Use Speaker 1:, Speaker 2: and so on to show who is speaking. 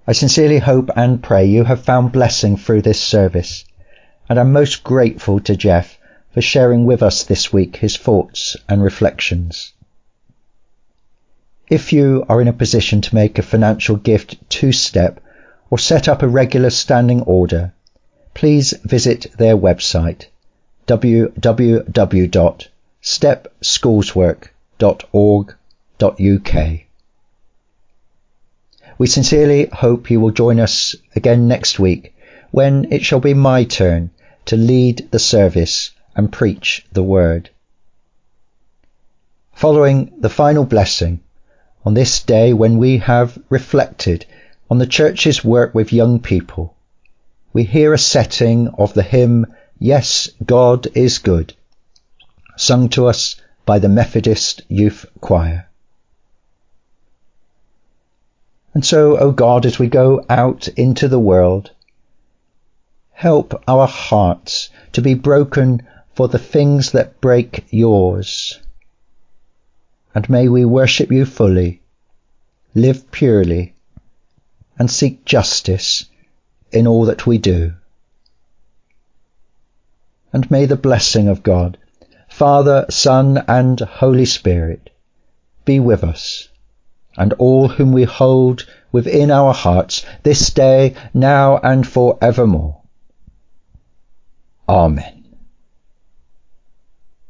Speaker 1: I sincerely hope and pray you have found blessing through this service, and I'm most grateful to Jeff for sharing with us this week his thoughts and reflections. If you are in a position to make a financial gift to STEP or set up a regular standing order, please visit their website www.stepschoolswork.org.uk. We sincerely hope you will join us again next week when it shall be my turn to lead the service and preach the word. Following the final blessing, on this day when we have reflected on the church's work with young people, we hear a setting of the hymn Yes, God is Good, sung to us by the Methodist Youth Choir. And so, O God, as we go out into the world, help our hearts to be broken for the things that break yours. And may we worship you fully, live purely, and seek justice in all that we do. And may the blessing of God, Father, Son, and Holy Spirit be with us and all whom we hold within our hearts this day, now and forevermore. Amen.